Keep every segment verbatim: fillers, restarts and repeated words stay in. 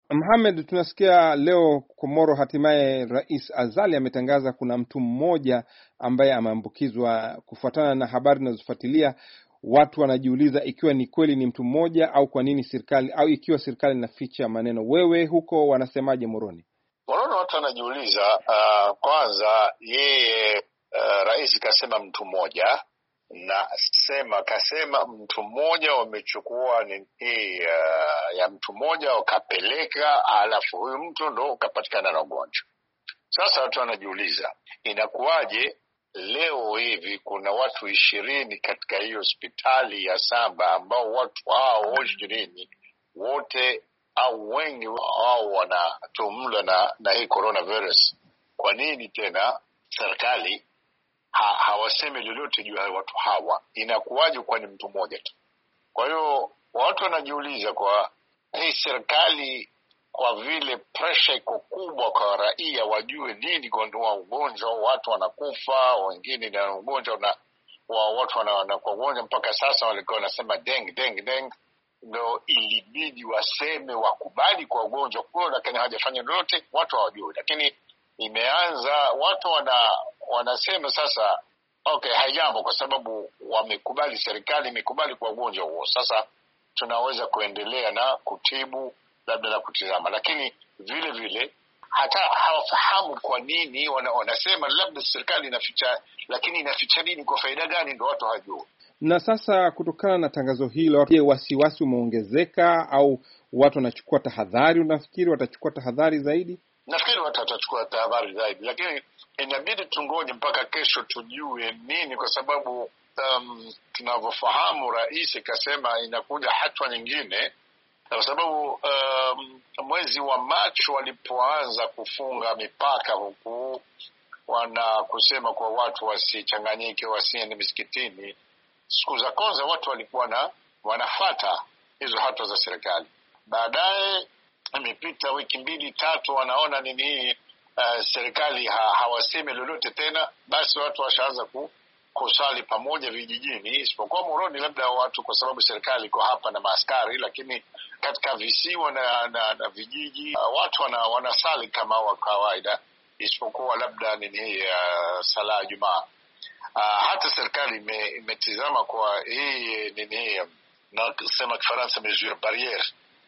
Mohamed, tunasikia leo Komoro hatimaye Rais Azali ametangaza kuna mtu mmoja ambaye ameambukizwa. Kufuatana na habari zinazofuatilia, watu wanajiuliza ikiwa ni kweli ni mtu mmoja au kwa nini serikali, au ikiwa serikali inaficha maneno. Wewe huko wanasemaje Moroni? Moroni watu wanajiuliza, uh, kwanza yeye uh, rais kasema mtu mmoja, na sema kasema mtu mmoja wamechukua ni hii uh, ya mtu mmoja wakapeleka, alafu huyu mtu ndo ukapatikana na ugonjwa. Sasa watu wanajiuliza inakuwaje leo hivi kuna watu ishirini katika hiyo hospitali ya Samba ambao watu hao ishirini wote au wengi wao wanatumla na, na hii coronavirus. Kwa nini tena serikali ha, hawasemi lolote juu ya watu hawa? Inakuwaje kwa ni mtu mmoja tu? Kwa hiyo watu wanajiuliza kwa hii serikali, kwa vile pressure iko kubwa kwa raia wajue nini gondoa ugonjwa, watu wanakufa, wengine na ugonjwa na wa watu wana kwa ugonjwa mpaka sasa walikuwa wanasema deng deng deng, ndio ilibidi waseme wakubali kwa ugonjwa kwa, lakini hawajafanya lolote, watu hawajui. Lakini imeanza watu wana wanasema sasa okay, haijambo kwa sababu wamekubali, serikali imekubali kwa ugonjwa huo, sasa tunaweza kuendelea na kutibu labda na kutizama. Lakini vile vile hata hawafahamu kwa nini wana, wanasema labda serikali inaficha, lakini inaficha nini, kwa faida gani, ndio watu hawajui. Na sasa kutokana na tangazo hilo, je, wasiwasi umeongezeka au watu wanachukua tahadhari? Unafikiri watachukua tahadhari zaidi? Nafikiri watu watachukua tahadhari zaidi, lakini inabidi tungoje mpaka kesho tujue nini, kwa sababu um, tunavyofahamu rais kasema inakuja hatua nyingine, kwa sababu um, mwezi wa Machi walipoanza kufunga mipaka huku, wana kusema kwa watu wasichanganyike, wasiende misikitini. Siku za kwanza watu walikuwa na wanafuata hizo hatua za serikali. Baadaye imepita wiki mbili tatu, wanaona nini hii uh, serikali ha, hawasemi lolote tena, basi watu washaanza ku kusali pamoja vijijini, isipokuwa Moroni labda watu kwa sababu serikali iko hapa na maaskari, lakini katika visiwa na, na, na vijiji uh, watu wana, wanasali kama wa kawaida, isipokuwa labda nini uh, sala Jumaa. Uh, hata serikali imetizama kwa hii nini na kusema Kifaransa mesure barriere,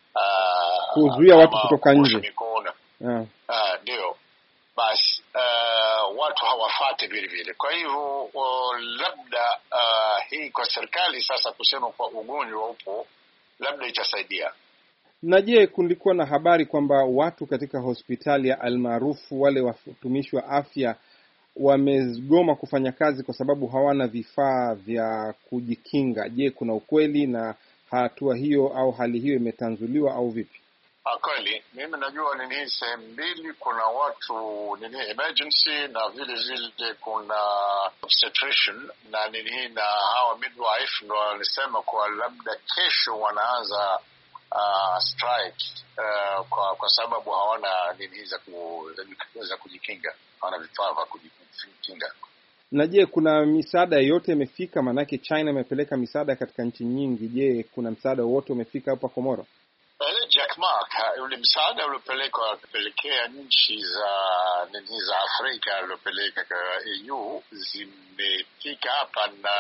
uh, kuzuia watu kutoka nje. Yeah. Uh, ndio basi uh, watu hawafate vile vile. Kwa hivyo uh, labda uh, hii kwa serikali sasa kusema kwa ugonjwa upo labda itasaidia. Na je, kulikuwa na habari kwamba watu katika hospitali ya Almaarufu, wale watumishi wa afya, wamegoma kufanya kazi kwa sababu hawana vifaa vya kujikinga? Je, kuna ukweli na hatua hiyo au hali hiyo imetanzuliwa au vipi? Kweli mimi najua nini hii sehemu mbili, kuna watu nini emergency na vile vile kuna obstetrician na nini na hawa midwife, ndio walisema kwa labda kesho wanaanza uh, strike uh, kwa kwa sababu hawana nini za ku, za kujikinga, hawana vifaa vya kujikinga. Na je, kuna misaada yote imefika? Manake China imepeleka misaada katika nchi nyingi. Je, kuna msaada wote umefika hapa Komoro? Jack Mark, ule msaada uliopelekwa kupelekea nchi za nchi za Afrika uliopeleka kwa E U zimefika hapa, na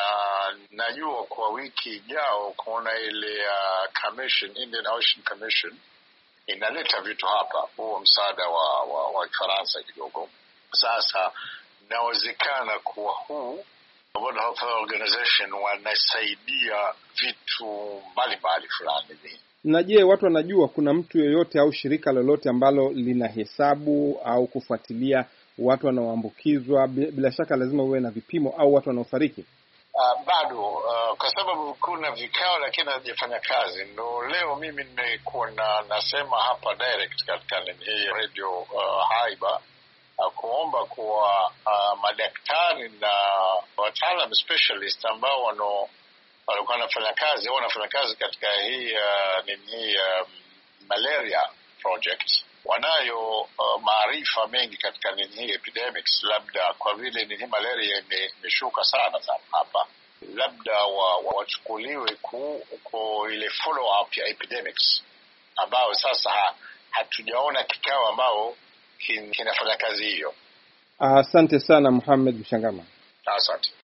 najua kwa wiki ijao kuna ile uh, commission, Indian Ocean Commission inaleta vitu hapa, huo msaada wa wa, wa Faransa kidogo. Sasa inawezekana kuwa huu World Health Organization wanasaidia vitu mbalimbali fulani. Na je, watu wanajua kuna mtu yoyote au shirika lolote ambalo linahesabu au kufuatilia watu wanaoambukizwa? Bila shaka lazima uwe na vipimo au watu wanaofariki. Uh, bado uh, kwa sababu kuna vikao lakini hajafanya kazi. Ndio leo mimi nimekuwa na nasema hapa direct katika hii radio uh, Haiba uh, kuomba kwa uh, madaktari na wataalamu specialist ambao wano walikuwa wanafanya kazi au wanafanya kazi katika hii uh, nini um, malaria project, wanayo uh, maarifa mengi katika nini hii epidemics. Labda kwa vile nini malaria imeshuka sana sana hapa, labda wachukuliwe wa ku, ku ile follow up ya epidemics, ambao sasa ha, hatujaona kikao ambao kin, kinafanya kazi hiyo. Asante sana Mohamed Mshangama. Asante.